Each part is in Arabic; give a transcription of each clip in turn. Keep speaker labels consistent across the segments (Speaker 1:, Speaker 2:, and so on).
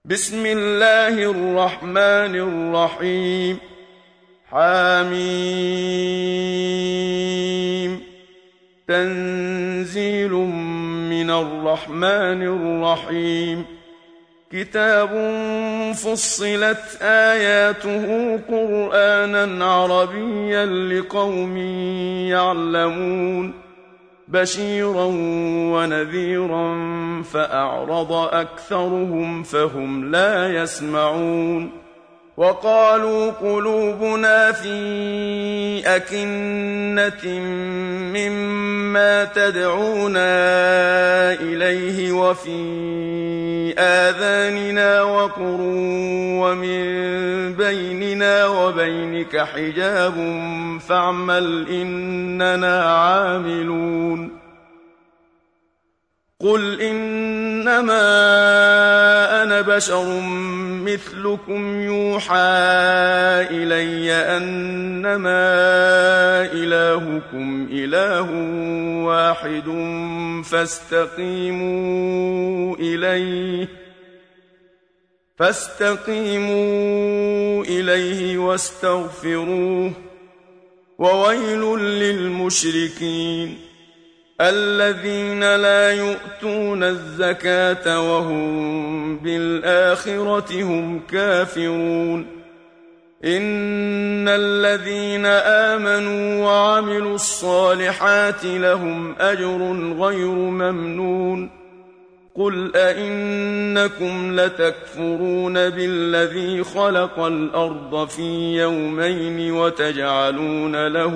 Speaker 1: بسم الله الرحمن الرحيم. حميم. تنزيل من الرحمن الرحيم. كتاب فصلت آياته قرآنا عربيا لقوم يعلمون بشيرا ونذيرا فأعرض أكثرهم فهم لا يسمعون. وقالوا قلوبنا في أكنة مما تدعونا إليه وفي آذاننا وقر ومن بيننا وبينك حجاب فاعمل إننا عاملون. قل إنما أنا بشر مثلكم يوحى إلي أنما إلهكم إله واحد فاستقيموا إليه واستغفروه. وويل للمشركين الذين لا يؤتون الزكاة وهم بالآخرة هم كافرون. إن الذين آمنوا وعملوا الصالحات لهم أجر غير ممنون. قل أئنكم لتكفرون بالذي خلق الأرض في يومين وتجعلون له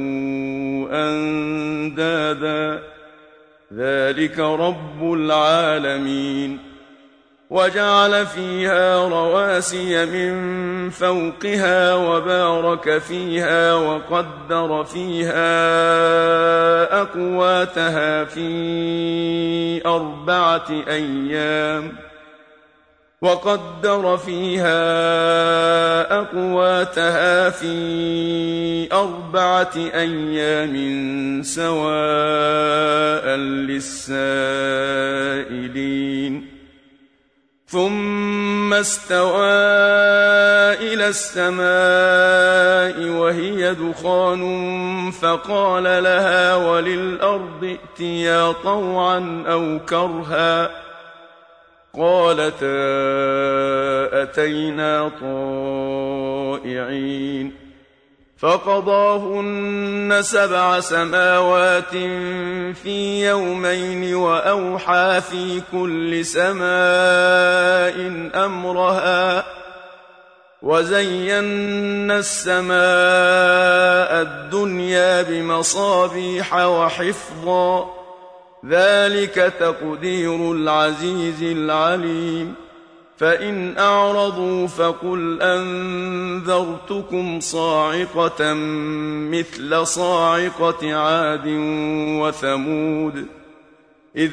Speaker 1: أندادا ذلك رب العالمين. وجعل فيها رواسي من فوقها وبارك فيها وقدر فيها أقواتها في 4 أيام سواء للسائلين. ثم استوى إلى السماء وهي دخان فقال لها وللأرض ائتيا طوعا أو كرها قالتا أتينا طائعين. فقضاهن 7 سماوات في يومين وأوحى في كل سماء أمرها وزينا السماء الدنيا بمصابيح وحفظا ذلك تقدير العزيز العليم. فإن أعرضوا فقل أنذرتكم صاعقة مثل صاعقة عاد وثمود إذ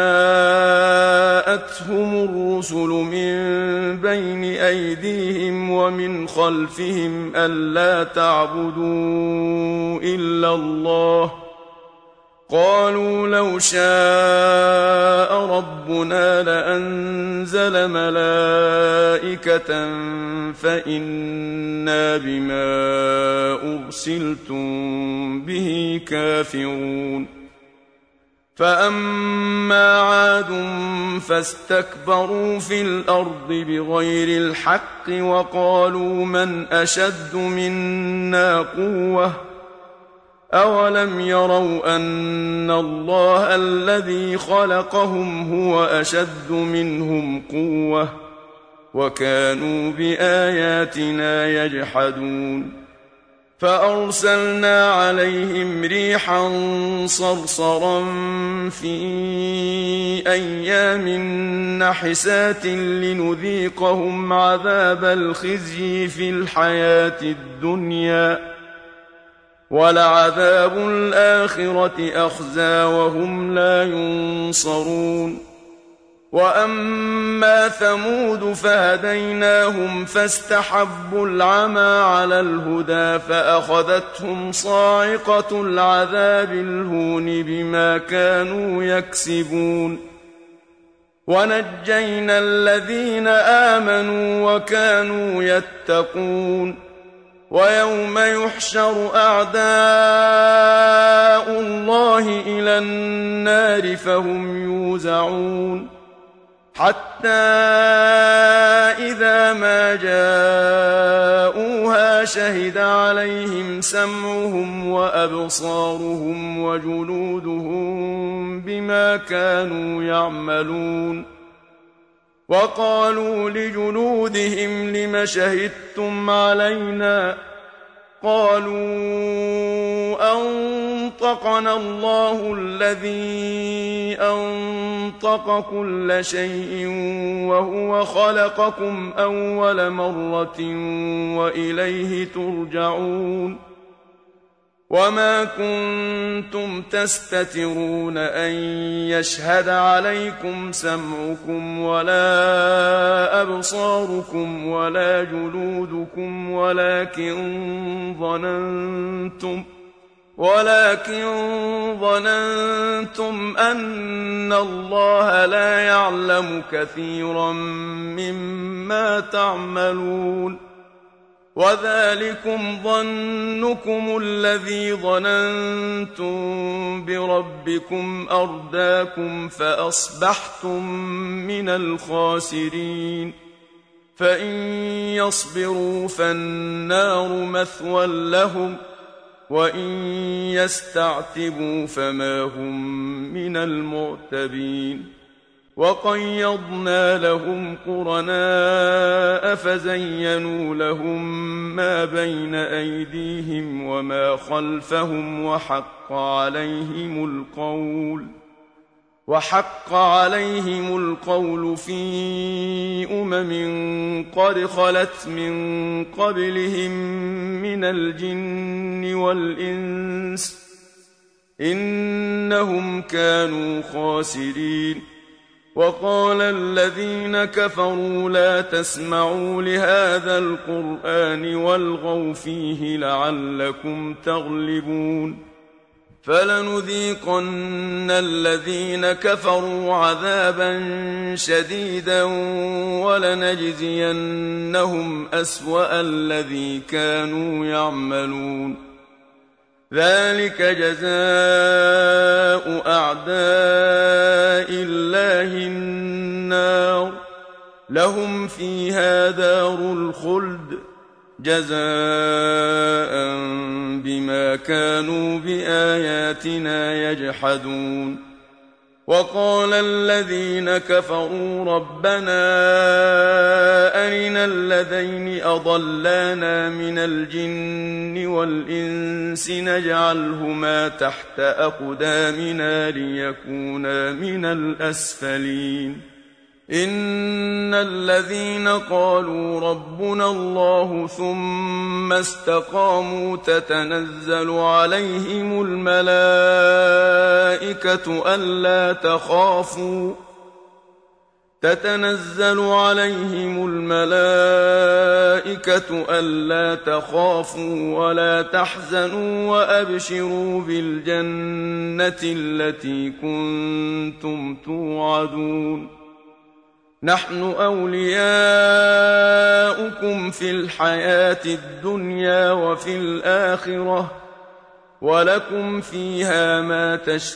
Speaker 1: جاءتهم الرسل من بين أيديهم ومن خلفهم ألا تعبدوا إلا الله قالوا لو شاء ربنا لأنزل ملائكة فإنا بما أرسلتم به كافرون. فأما عاد فاستكبروا في الأرض بغير الحق وقالوا من أشد منا قوة أولم يروا أن الله الذي خلقهم هو أشد منهم قوة وكانوا بآياتنا يجحدون. فأرسلنا عليهم ريحا صرصرا في أيام نحسات لنذيقهم عذاب الخزي في الحياة الدنيا ولعذاب الآخرة أخزى وهم لا ينصرون. وأما ثمود فهديناهم فاستحبوا العمى على الهدى فأخذتهم صاعقة العذاب الهون بما كانوا يكسبون. ونجينا الذين آمنوا وكانوا يتقون ويوم يحشر أعداء الله إلى النار فهم يوزعون حتى إذا ما جاءوها شهد عليهم سمعهم وأبصارهم وجلودهم بما كانوا يعملون وقالوا لجلودهم لم شهدتم علينا قالوا أنطقنا الله الذي أنطق كل شيء وهو خلقكم أول مرة وإليه ترجعون وما كنتم تستترون أن يشهد عليكم سمعكم ولا أبصاركم ولا جلودكم ولكن ظننتم أن الله لا يعلم كثيرا مما تعملون وذلكم ظنكم الذي ظننتم بربكم أرداكم فأصبحتم من الخاسرين فإن يصبروا فالنار مثوى لهم وإن يستعتبوا فما هم من المعتبين وقيضنا لهم قرناء فزينوا لهم ما بين أيديهم وما خلفهم وحق عليهم القول في قد خلت من قبلهم من الجن والإنس إنهم كانوا خاسرين وقال الذين كفروا لا تسمعوا لهذا القرآن والغوا فيه لعلكم تغلبون فلنذيقن الذين كفروا عذابا شديدا ولنجزينهم أسوأ الذي كانوا يعملون ذلك جزاء أعداء الله النار لهم فيها دار الخلد جزاء بما كانوا بآياتنا يجحدون وقال الذين كفروا ربنا أرنا الذين أضلانا من الجن والإنس نجعلهما تحت أقدامنا ليكونا من الأسفلين إن الذين قالوا ربنا الله ثم استقاموا تتنزل عليهم الملائكة ألا تخافوا ولا تحزنوا وأبشروا بالجنة التي كنتم توعدون نحن أولياؤكم في الحياة الدنيا وفي الآخرة ولكم فيها ما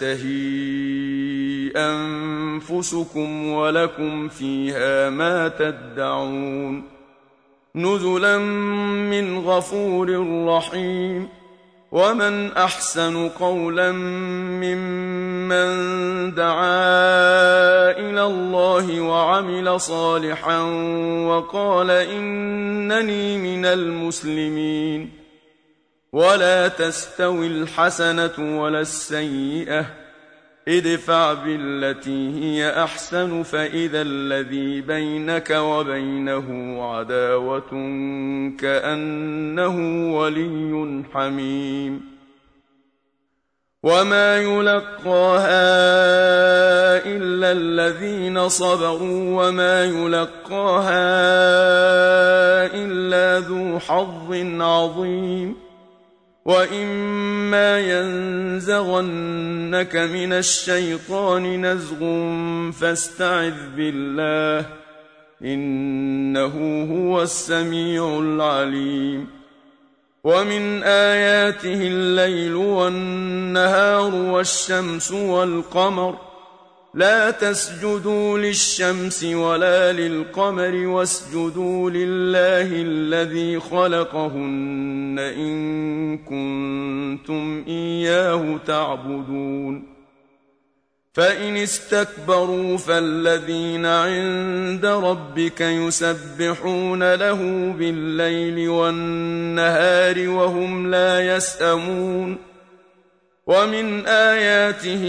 Speaker 1: تشتهي أنفسكم ولكم فيها ما تدعون نزلا من غفور رحيم ومن أحسن قولا ممن دعا إلى الله وعمل صالحا وقال إنني من المسلمين ولا تستوي الحسنة ولا السيئة ادفع بالتي هي أحسن فإذا الذي بينك وبينه عداوة كأنه ولي حميم وما يلقاها إلا الذين صبروا وما يلقاها إلا ذو حظ عظيم وإما ينزغنك من الشيطان نزغ فاستعذ بالله إنه هو السميع العليم ومن آياته الليل والنهار والشمس والقمر لا تسجدوا للشمس ولا للقمر واسجدوا لله الذي خلقهن إن كنتم إياه تعبدون فإن استكبروا فالذين عند ربك يسبحون له بالليل والنهار وهم لا يسأمون ومن آياته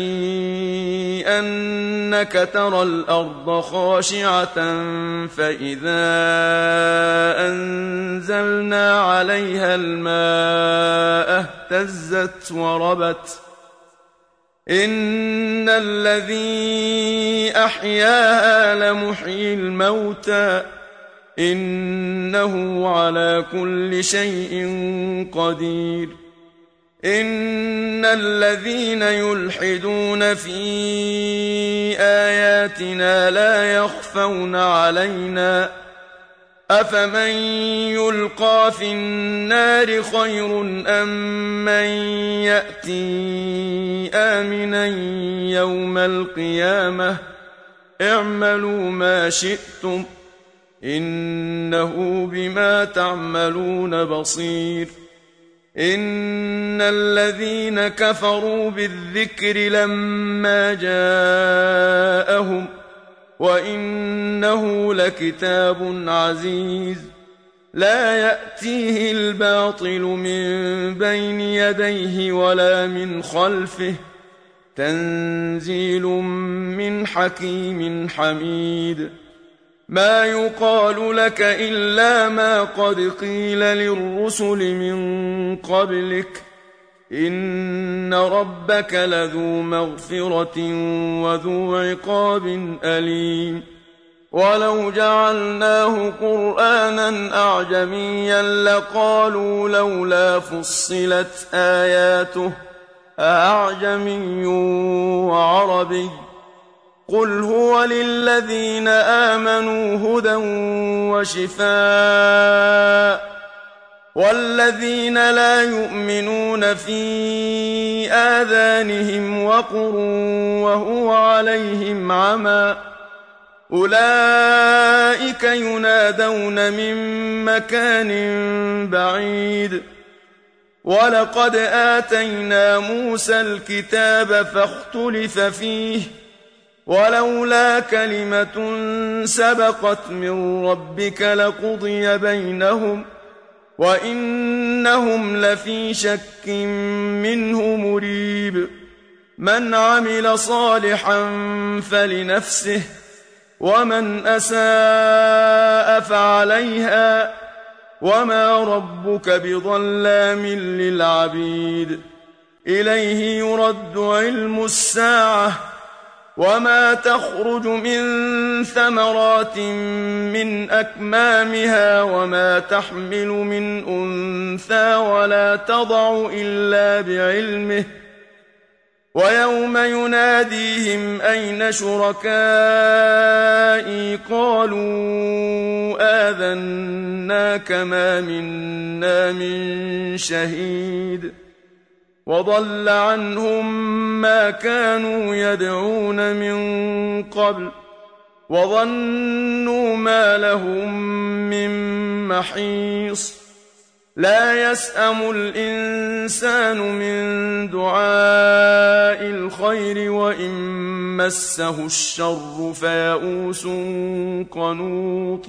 Speaker 1: أنك ترى الأرض خاشعة فإذا أنزلنا عليها الماء اهتزت وربت إن الذي أحياها لمحيي الموتى إنه على كل شيء قدير إن الذين يلحدون في آياتنا لا يخفون علينا أفمن يلقى في النار خير أم من يأتي آمنا يوم القيامة اعملوا ما شئتم إنه بما تعملون بصير إن الذين كفروا بالذكر لما جاءهم وإنه لكتاب عزيز لا يأتيه الباطل من بين يديه ولا من خلفه تنزيل من حكيم حميد ما يقال لك إلا ما قد قيل للرسل من قبلك إن ربك لذو مغفرة وذو عقاب أليم ولو جعلناه قرآنا أعجميا لقالوا لولا فصلت آياته أعجمي وعربي قل هو للذين آمنوا هدى وشفاء والذين لا يؤمنون في آذانهم وقر وهو عليهم عمى أولئك ينادون من مكان بعيد ولقد آتينا موسى الكتاب فاختلف فيه ولولا كلمة سبقت من ربك لقضي بينهم وإنهم لفي شك منه مريب من عمل صالحا فلنفسه ومن أساء فعليها وما ربك بظلام للعبيد إليه يرد علم الساعة وما تخرج من ثمرات من أكمامها وما تحمل من أنثى ولا تضع إلا بعلمه ويوم يناديهم أين شركائي قالوا آذناك ما منا من شهيد وضل عنهم ما كانوا يدعون من قبل وظنوا ما لهم من محيص لا يسأم الإنسان من دعاء الخير وإن مسه الشر فيئوس قنوط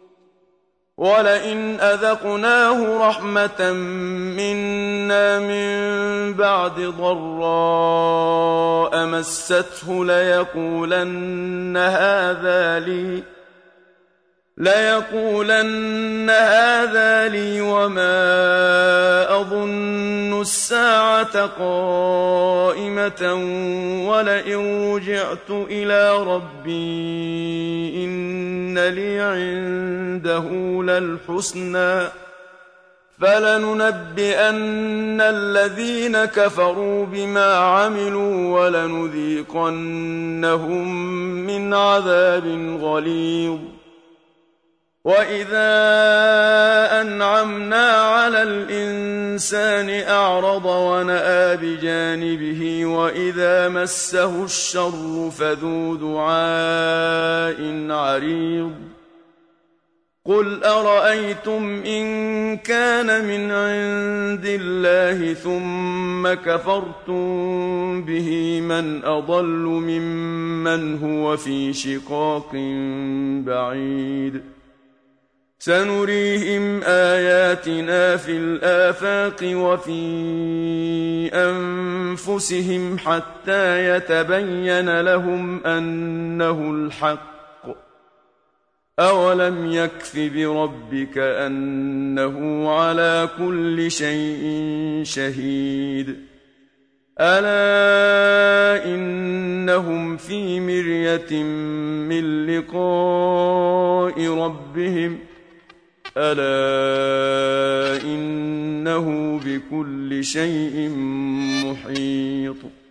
Speaker 1: ولئن أذقناه رحمة منا من بعد ضراء مسته ليقولن هذا لي وما أظن الساعة قائمة ولئن رجعت إلى ربي إن لي عنده للحسنى فلننبئن الذين كفروا بما عملوا ولنذيقنهم من عذاب غليظ وإذا أنعمنا على الإنسان أعرض ونأى بجانبه وإذا مسه الشر فذو دعاء عريض قل أرأيتم إن كان من عند الله ثم كفرتم به من أضل ممن هو في شقاق بعيد سنريهم آياتنا في الآفاق وفي أنفسهم حتى يتبين لهم أنه الحق أولم يكف بربك أنه على كل شيء شهيد ألا إنهم في مرية من لقاء ربهم ألا إنه بكل شيء محيط